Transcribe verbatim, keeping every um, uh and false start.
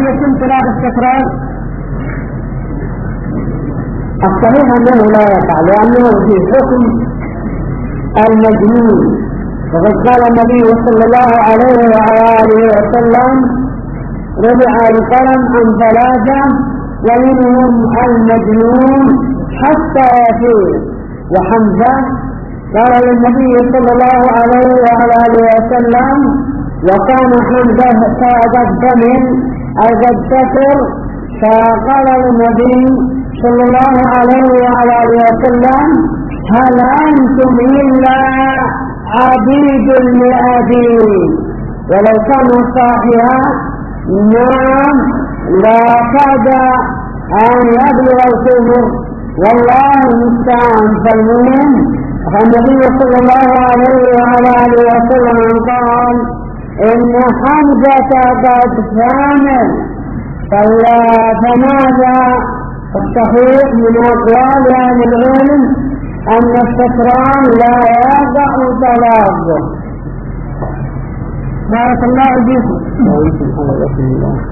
يتم طلاق السكران؟ الصحيح أنه لا يقع، لأنه في حكم المجنون، وقد قال النبي صلى الله عليه وعلى آله وسلم: رفع القلم عن ثلاثة ومنهم المجنون حتى يفيق. وحمزة قال للنبي صلى الله عليه وعلى آله وسلم: وكان حمزة قد ثمن أي قد سكر، فقال للنبي صلى الله عليه وعلى آله وسلم: هل أنتم إلا عبيد لأبي؟ ولو كان صاحبها نعم لكاد أن يبلغ الكفر، والله المستعان. فالمهم النبي صلى الله عليه وعلى آله وسلم قال: إن حمزة قد ثامن. فماذا الصحيح من أقوال أهل العلم أن السكران لا يقع طلاقه. بارك الله فيكم.